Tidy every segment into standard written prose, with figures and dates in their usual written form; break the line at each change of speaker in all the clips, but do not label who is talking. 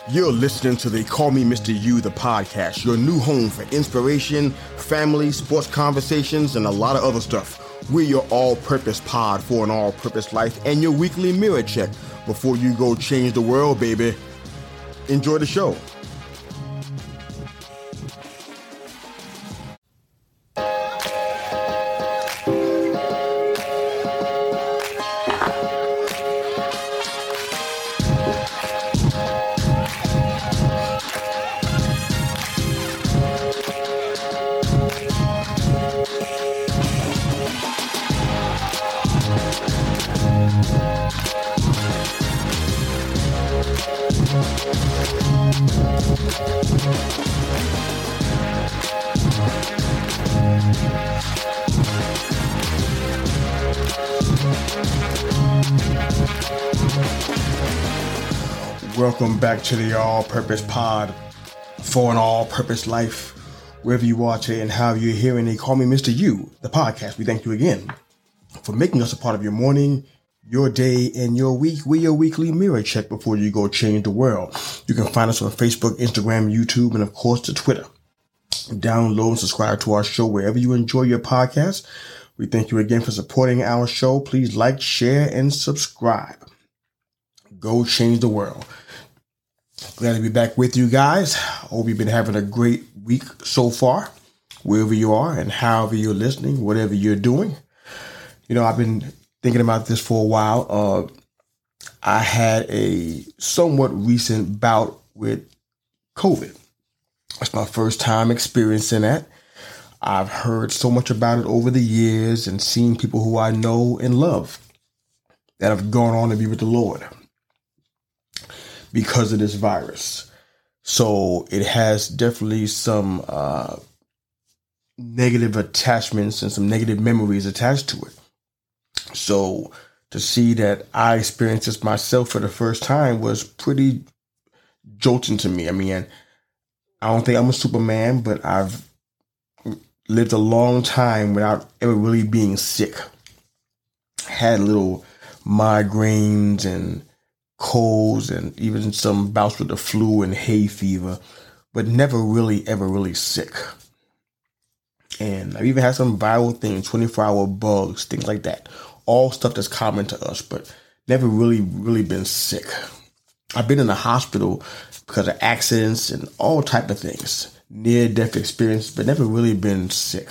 You're listening to the Call Me Mr. You, the podcast, your new home for inspiration, family, sports conversations, and a lot of other stuff. We're your all-purpose pod for an all-purpose life and your weekly mirror check before you go change the world, baby. Enjoy the show. Welcome back to the All-Purpose Pod for an all-purpose life. Wherever you are today and how you're hearing, they call me Mr. You, the podcast. We thank you again for making us a part of your morning, your day, and your week. We're your weekly mirror check before you go change the world. You can find us on Facebook, Instagram, YouTube, and of course, the Twitter. Download and subscribe to our show wherever you enjoy your podcast. We thank you again for supporting our show. Please like, share, and subscribe. Go change the world. Glad to be back with you guys. Hope you've been having a great week so far, wherever you are and however you're listening, whatever you're doing. You know, I've been thinking about this for a while. I had a somewhat recent bout with COVID. It's my first time experiencing that. I've heard so much about it over the years and seen people who I know and love that have gone on to be with the Lord because of this virus. So it has definitely some negative attachments and some negative memories attached to it. So to see that I experienced this myself for the first time was pretty jolting to me. I mean, I don't think I'm a Superman, but I've lived a long time without ever really being sick. Had little migraines and colds and even some bouts with the flu and hay fever, but never really, ever really sick. And I've even had some viral things, 24-hour bugs, things like that. All stuff that's common to us, but never really been sick. I've been in the hospital because of accidents and all type of things, near-death experience, but never really been sick.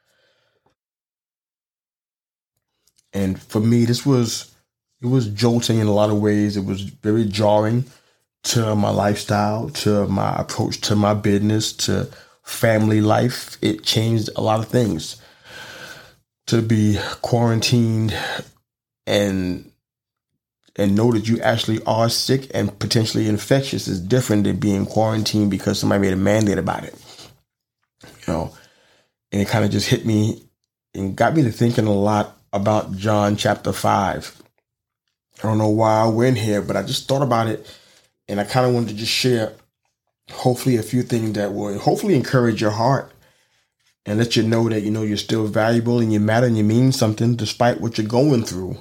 And for me, it was jolting in a lot of ways. It was very jarring to my lifestyle, to my approach to my business, to family life. It changed a lot of things. To be quarantined and know that you actually are sick and potentially infectious is different than being quarantined because somebody made a mandate about it. You know, and it kind of just hit me and got me to thinking a lot about John chapter 5. I don't know why I went here, but I just thought about it, and I kind of wanted to just share, hopefully, a few things that will hopefully encourage your heart and let you know that, you know, you're still valuable and you matter and you mean something despite what you're going through.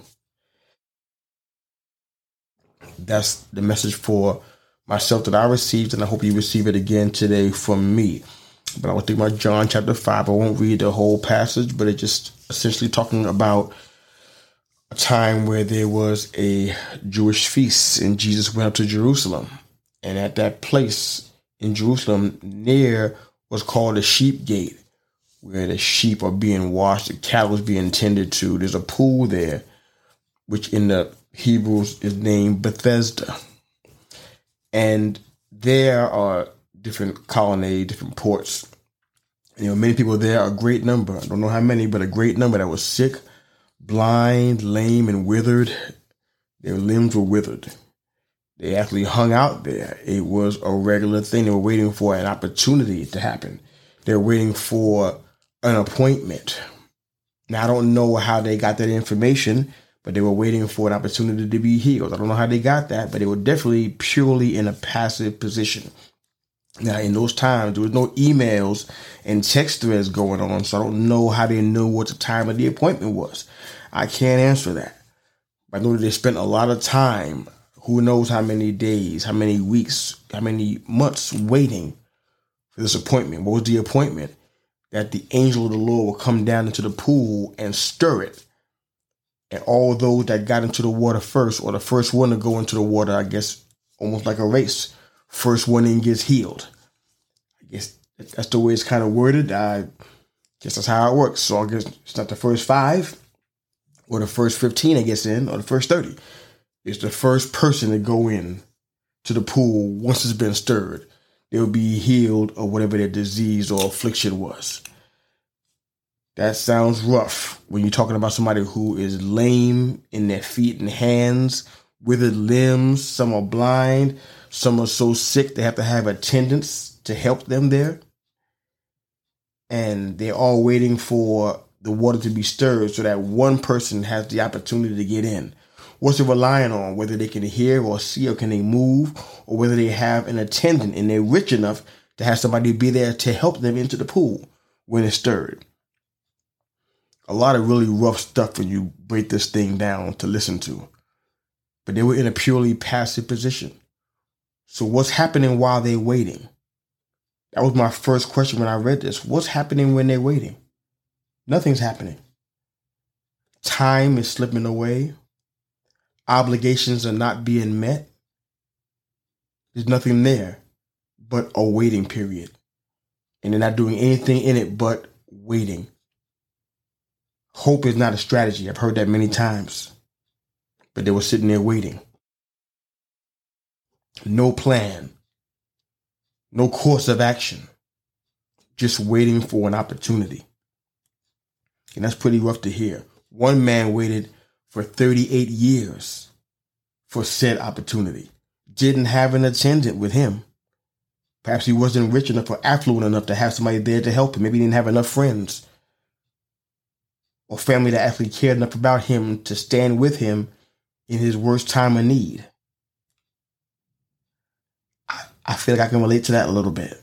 That's the message for myself that I received, and I hope you receive it again today from me. But I was thinking about John chapter 5. I won't read the whole passage, but it's just essentially talking about a time where there was a Jewish feast and Jesus went up to Jerusalem. And at that place in Jerusalem near was called the Sheep Gate, where the sheep are being washed, the cattle is being tended to. There's a pool there, which in the Hebrews is named Bethesda. And there are different colonnades, different ports. You know, many people there, a great number, I don't know how many, but a great number that was sick, blind, lame, and withered. Their limbs were withered. They actually hung out there. It was a regular thing. They were waiting for an opportunity to happen. They were waiting for an appointment. Now, I don't know how they got that information, but they were waiting for an opportunity to be healed. I don't know how they got that, but they were definitely purely in a passive position. Now, in those times, there was no emails and text threads going on, so I don't know how they knew what the time of the appointment was. I can't answer that. I know that they spent a lot of time who knows how many days, how many weeks, how many months waiting for this appointment. What was the appointment? That the angel of the Lord will come down into the pool and stir it. And all those that got into the water first, or the first one to go into the water, I guess almost like a race, first one in gets healed. I guess that's the way it's kind of worded. I guess that's how it works. So I guess it's not the first 5 or the first 15 that gets in, or the first 30. It's the first person to go in to the pool once it's been stirred. They'll be healed of whatever their disease or affliction was. That sounds rough when you're talking about somebody who is lame in their feet and hands, withered limbs. Some are blind. Some are so sick they have to have attendants to help them there. And they're all waiting for the water to be stirred so that one person has the opportunity to get in. What's it relying on? Whether they can hear or see, or can they move, or whether they have an attendant and they're rich enough to have somebody be there to help them into the pool when it's stirred. A lot of really rough stuff when you break this thing down to listen to. But they were in a purely passive position. So what's happening while they're waiting? That was my first question when I read this. What's happening when they're waiting? Nothing's happening. Time is slipping away. Obligations are not being met. There's nothing there but a waiting period. And they're not doing anything in it but waiting. Hope is not a strategy. I've heard that many times. But they were sitting there waiting. No plan. No course of action. Just waiting for an opportunity. And that's pretty rough to hear. One man waited for 38 years for said opportunity. Didn't have an attendant with him. Perhaps he wasn't rich enough or affluent enough to have somebody there to help him. Maybe he didn't have enough friends or family that actually cared enough about him to stand with him in his worst time of need. I feel like I can relate to that a little bit.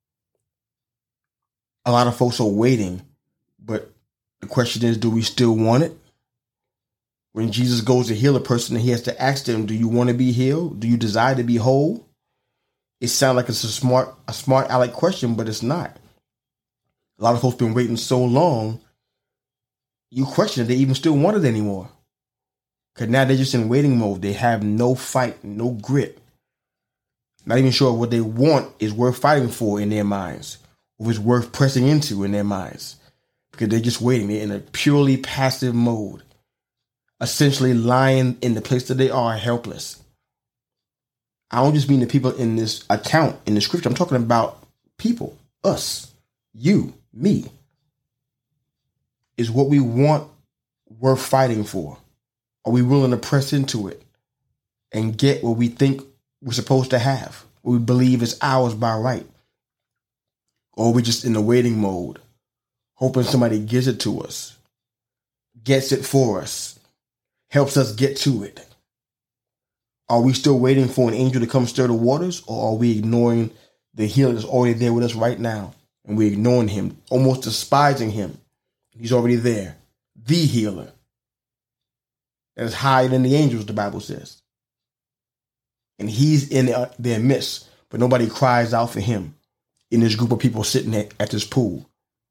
A lot of folks are waiting, but the question is, do we still want it? When Jesus goes to heal a person, he has to ask them, do you want to be healed? Do you desire to be whole? It sounds like it's a smart aleck question, but it's not. A lot of folks been waiting so long, you question if they even still want it anymore. Because now they're just in waiting mode. They have no fight, no grit. Not even sure what they want is worth fighting for in their minds, or is worth pressing into in their minds. Because they're just waiting. They're in a purely passive mode. Essentially lying in the place that they are, helpless. I don't just mean the people in this account, in the scripture. I'm talking about people, us, you, me. Is what we want worth fighting for? Are we willing to press into it and get what we think we're supposed to have, what we believe is ours by right? Or are we just in the waiting mode, hoping somebody gives it to us, gets it for us, helps us get to it? Are we still waiting for an angel to come stir the waters, or are we ignoring the healer that's already there with us right now? And we're ignoring him, almost despising him. He's already there. The healer. That is higher than the angels, the Bible says. And he's in their midst, but nobody cries out for him in this group of people sitting at this pool.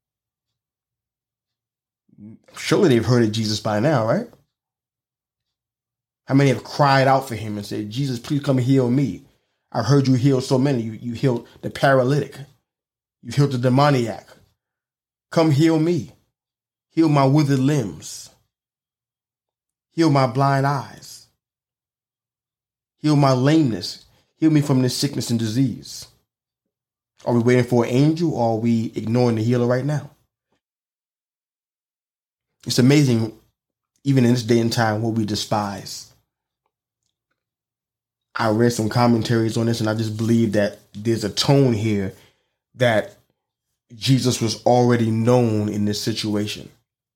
Surely they've heard of Jesus by now, right? How many have cried out for him and said, Jesus, please come heal me? I've heard you heal so many. You healed the paralytic. You healed the demoniac. Come heal me. Heal my withered limbs. Heal my blind eyes. Heal my lameness. Heal me from this sickness and disease. Are we waiting for an angel, or are we ignoring the healer right now? It's amazing, even in this day and time, what we despise. I read some commentaries on this, and I just believe that there's a tone here that Jesus was already known in this situation.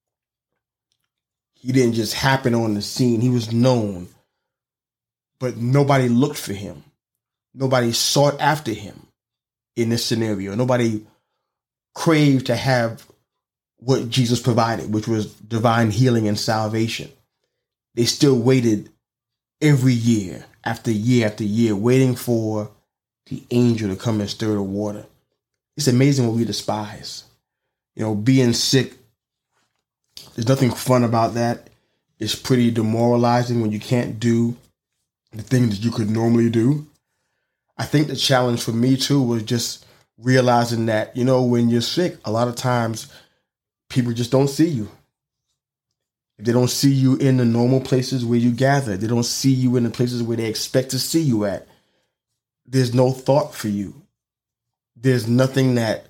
He didn't just happen on the scene. He was known, but nobody looked for him. Nobody sought after him in this scenario. Nobody craved to have what Jesus provided, which was divine healing and salvation. They still waited every year, after year, waiting for the angel to come and stir the water. It's amazing what we despise. Being sick, there's nothing fun about that. It's pretty demoralizing when you can't do the things that you could normally do. I think the challenge for me too was just realizing that, when you're sick, a lot of times people just don't see you. If they don't see you in the normal places where you gather, they don't see you in the places where they expect to see you at, there's no thought for you. There's nothing that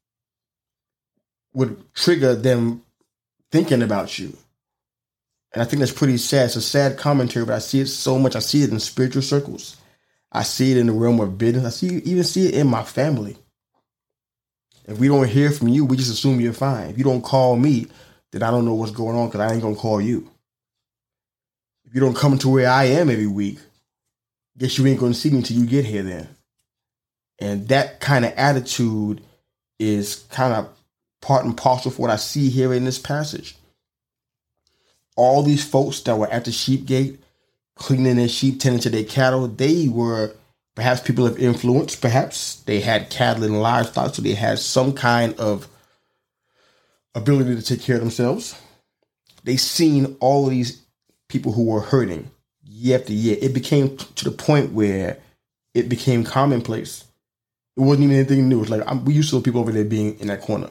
would trigger them thinking about you. And I think that's pretty sad. It's a sad commentary, but I see it so much. I see it in spiritual circles. I see it in the realm of business. Even see it in my family. If we don't hear from you, we just assume you're fine. If you don't call me, then I don't know what's going on because I ain't going to call you. If you don't come to where I am every week, guess you ain't going to see me until you get here then. And that kind of attitude is kind of part and parcel for what I see here in this passage. All these folks that were at the sheep gate, cleaning their sheep, tending to their cattle, they were perhaps people of influence. Perhaps they had cattle and livestock, so they had some kind of ability to take care of themselves. They seen all of these people who were hurting year after year. It became to the point where it became commonplace. It wasn't even anything new. It's like we used to see people over there being in that corner.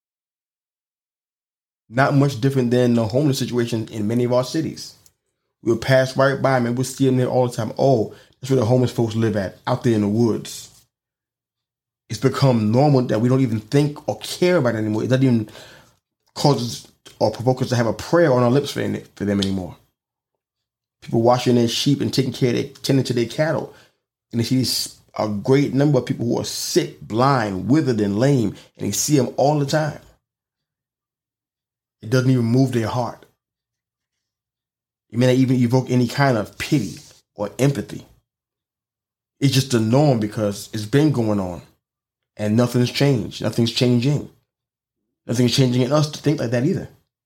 Not much different than the homeless situation in many of our cities. We'll pass right by them and we'll see them there all the time. Oh, that's where the homeless folks live at, out there in the woods. It's become normal that we don't even think or care about it anymore. It doesn't even cause us or provoke us to have a prayer on our lips for them anymore. People washing their sheep and tending to their cattle. And they see a great number of people who are sick, blind, withered, and lame, and they see them all the time. It doesn't even move their heart. It may not even evoke any kind of pity or empathy. It's just the norm because it's been going on and nothing's changed. Nothing's changing. Nothing's changing in us to think like that either.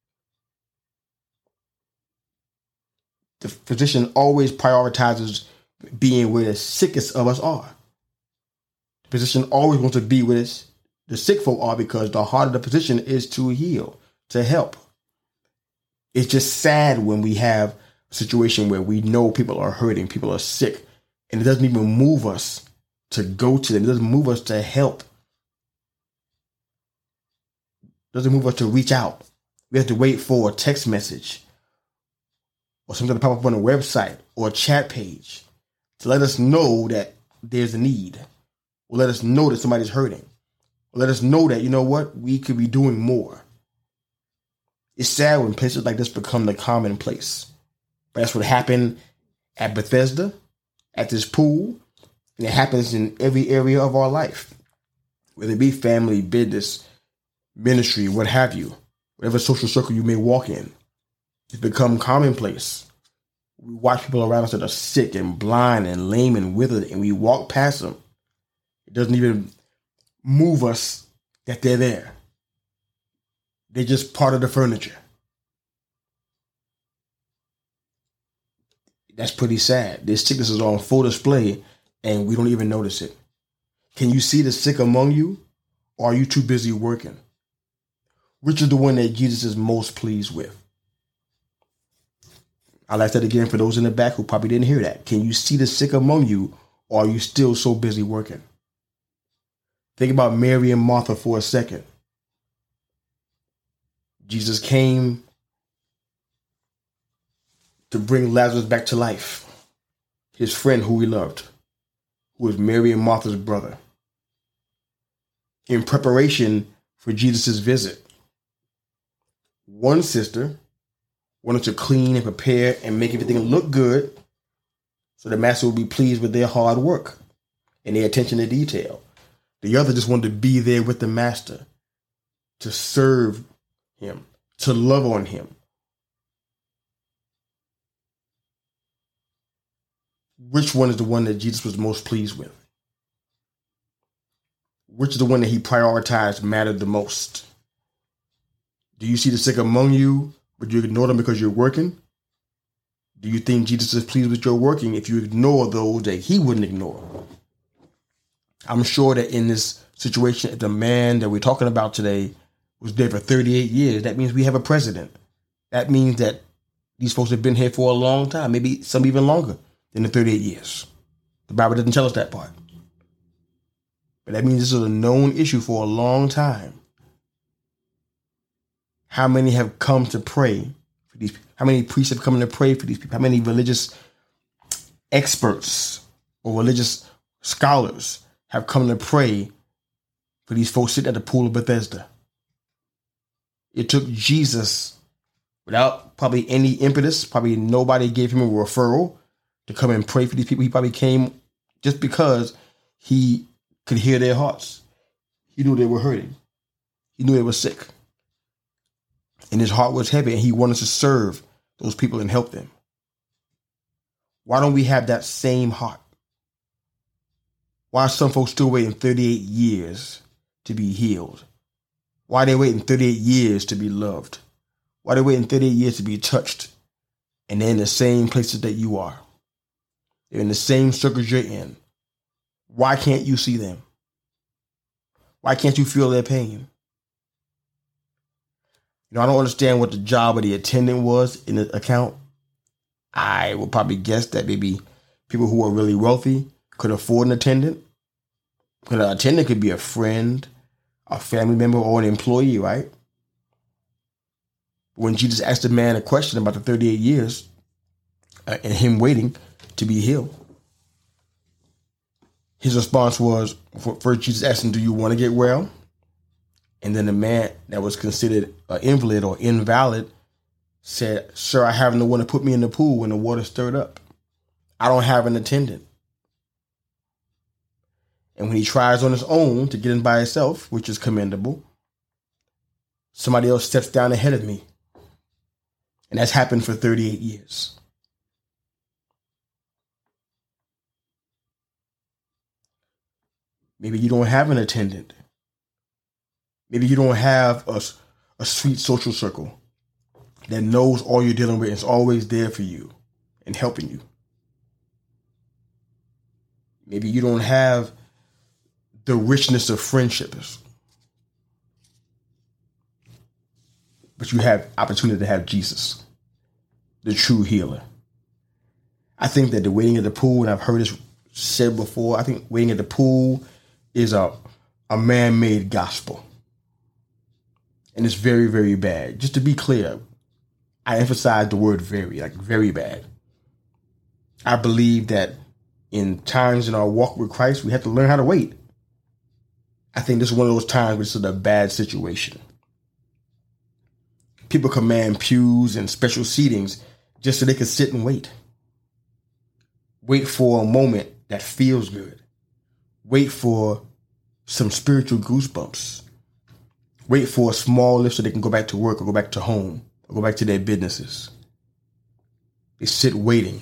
The physician always prioritizes being where the sickest of us are. The physician always wants to be where the sick folk are because the heart of the physician is to heal, to help. It's just sad when we have a situation where we know people are hurting, people are sick, and it doesn't even move us to go to them. It doesn't move us to help. It doesn't move us to reach out. We have to wait for a text message or something to pop up on a website or a chat page to let us know that there's a need, or let us know that somebody's hurting, or let us know that, you know what, we could be doing more. It's sad when places like this become the commonplace. But that's what happened at Bethesda, at this pool, and it happens in every area of our life. Whether it be family, business, ministry, what have you, whatever social circle you may walk in, it's become commonplace. We watch people around us that are sick and blind and lame and withered, and we walk past them. It doesn't even move us that they're there. They're just part of the furniture. That's pretty sad. This sickness is on full display and we don't even notice it. Can you see the sick among you? Or are you too busy working? Which is the one that Jesus is most pleased with? I'll ask that again for those in the back who probably didn't hear that. Can you see the sick among you? Or are you still so busy working? Think about Mary and Martha for a second. Jesus came to bring Lazarus back to life. His friend who he loved, who was Mary and Martha's brother. In preparation for Jesus' visit, one sister wanted to clean and prepare and make everything look good so the master would be pleased with their hard work and their attention to detail. The other just wanted to be there with the master, to serve him, to love on him. Which one is the one that Jesus was most pleased with? Which is the one that he prioritized mattered the most? Do you see the sick among you, but you ignore them because you're working? Do you think Jesus is pleased with your working if you ignore those that he wouldn't ignore? I'm sure that in this situation, if the man that we're talking about today was there for 38 years, that means we have a president. That means that these folks have been here for a long time, maybe some even longer than the 38 years. The Bible doesn't tell us that part. But that means this is a known issue for a long time. How many have come to pray for these people? How many priests have come to pray for these people? How many religious experts or religious scholars have come to pray for these folks sitting at the pool of Bethesda? It took Jesus, without probably any impetus, probably nobody gave him a referral to come and pray for these people. He probably came just because he could hear their hearts. He knew they were hurting. He knew they were sick. And his heart was heavy, and he wanted to serve those people and help them. Why don't we have that same heart? Why are some folks still waiting 38 years to be healed? Why are they waiting 38 years to be loved? Why are they waiting 38 years to be touched? And they're in the same places that you are. They're in the same circles you're in. Why can't you see them? Why can't you feel their pain? I don't understand what the job of the attendant was in the account. I would probably guess that maybe people who are really wealthy could afford an attendant. Because an attendant could be a friend, a family member, or an employee, right? When Jesus asked the man a question about the 38 years and him waiting to be healed, his response was, first Jesus asked him, do you want to get well? And then the man that was considered an invalid or invalid said, sir, I have no one to put me in the pool when the water stirred up. I don't have an attendant. And when he tries on his own to get in by himself, which is commendable, somebody else steps down ahead of me. And that's happened for 38 years. Maybe you don't have an attendant. Maybe you don't have a sweet social circle that knows all you're dealing with and is always there for you and helping you. Maybe you don't have the richness of friendships, but you have opportunity to have Jesus, the true healer. I think that the waiting at the pool, and I've heard this said before, I think waiting at the pool is a man-made gospel. And it's very, very bad. Just to be clear, I emphasize the word very, like very bad. I believe that in times in our walk with Christ, we have to learn how to wait. I think this is one of those times where it's a bad situation. People command pews and special seatings just so they can sit and wait. Wait for a moment that feels good. Wait for some spiritual goosebumps. Wait for a small lift so they can go back to work or go back to home or go back to their businesses. They sit waiting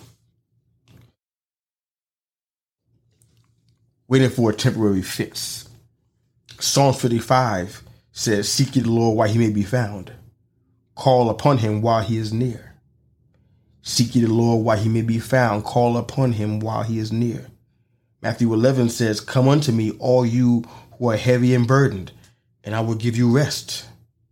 for a temporary fix. Psalm 55 says, seek ye the Lord while he may be found. Call upon him while he is near. Seek ye the Lord while he may be found. Call upon him while he is near. Matthew 11 says, come unto me, all you who are heavy and burdened, and I will give you rest.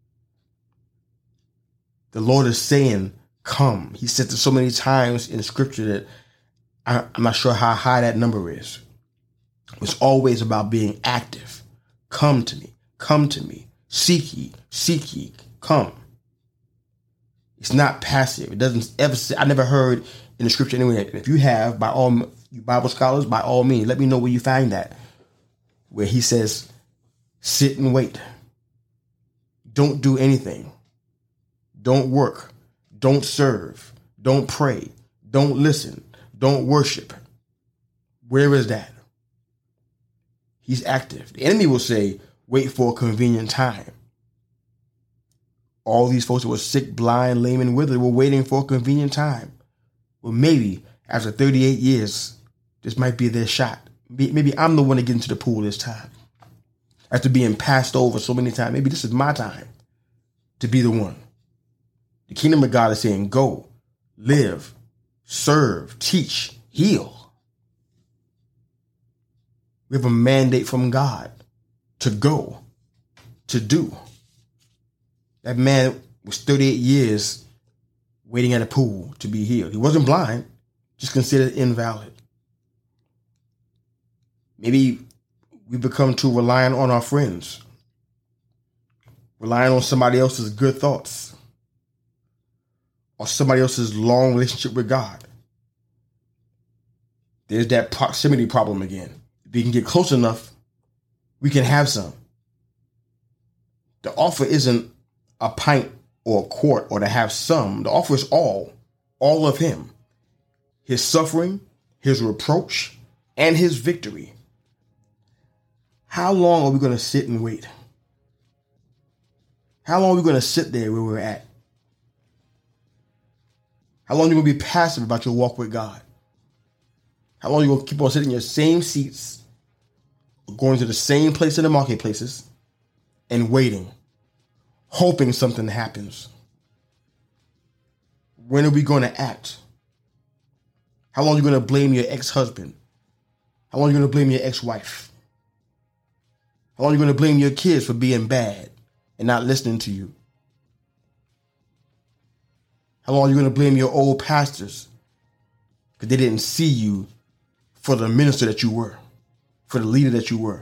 The Lord is saying, come. He said this so many times in scripture that I'm not sure how high that number is. It's always about being active. Come to me. Come to me. Seek ye, come. It's not passive. It doesn't ever say, I never heard in the scripture anywhere. If you have, by all you Bible scholars, by all means, let me know where you find that. Where he says, sit and wait. Don't do anything. Don't work. Don't serve. Don't pray. Don't listen. Don't worship. Where is that? He's active. The enemy will say, wait for a convenient time. All these folks that were sick, blind, lame, and withered were waiting for a convenient time. Well, maybe after 38 years, this might be their shot. Maybe I'm the one to get into the pool this time. After being passed over so many times, maybe this is my time to be the one. The kingdom of God is saying, go, live, serve, teach, heal. We have a mandate from God to go, to do. That man was 38 years waiting at a pool to be healed. He wasn't blind, just considered invalid. Maybe we become too reliant on our friends, relying on somebody else's good thoughts, or somebody else's long relationship with God. There's that proximity problem again. If we can get close enough, we can have some. The offer isn't a pint or a quart or to have some. The offer is all of him. His suffering, his reproach, and his victory. How long are we going to sit and wait? How long are we going to sit there where we're at? How long are you going to be passive about your walk with God? How long are you going to keep on sitting in your same seats, going to the same place in the marketplaces, and waiting, hoping something happens? When are we going to act? How long are you going to blame your ex-husband? How long are you going to blame your ex-wife? How long are you going to blame your kids for being bad and not listening to you? How long are you going to blame your old pastors because they didn't see you for the minister that you were, for the leader that you were?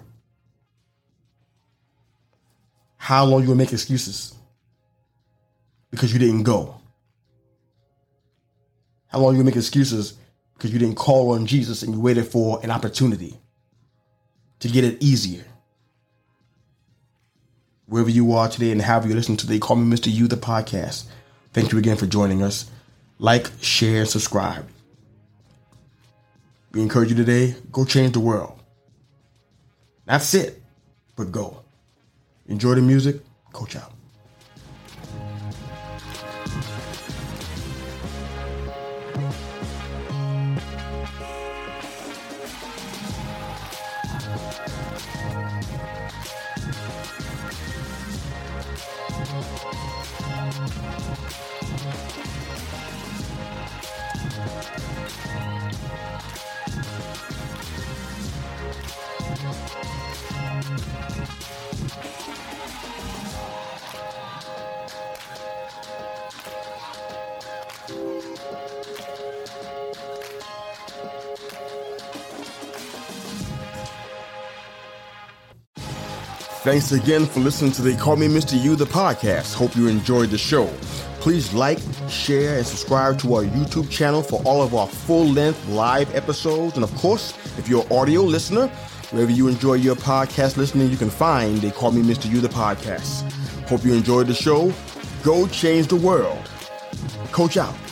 How long are you going to make excuses because you didn't go? How long are you going to make excuses because you didn't call on Jesus and you waited for an opportunity to get it easier? Wherever you are today and however you listen to They Call Me Mr. You, the podcast, thank you again for joining us. Like, share, and subscribe. We encourage you today, go change the world. Not sit, but go. Enjoy the music. Coach out. Thanks again for listening to They Call Me Mr. You, the podcast. Hope you enjoyed the show. Please like, share, and subscribe to our YouTube channel for all of our full-length live episodes. And of course, if you're an audio listener, wherever you enjoy your podcast listening, you can find They Call Me Mr. You, the podcast. Hope you enjoyed the show. Go change the world. Coach out.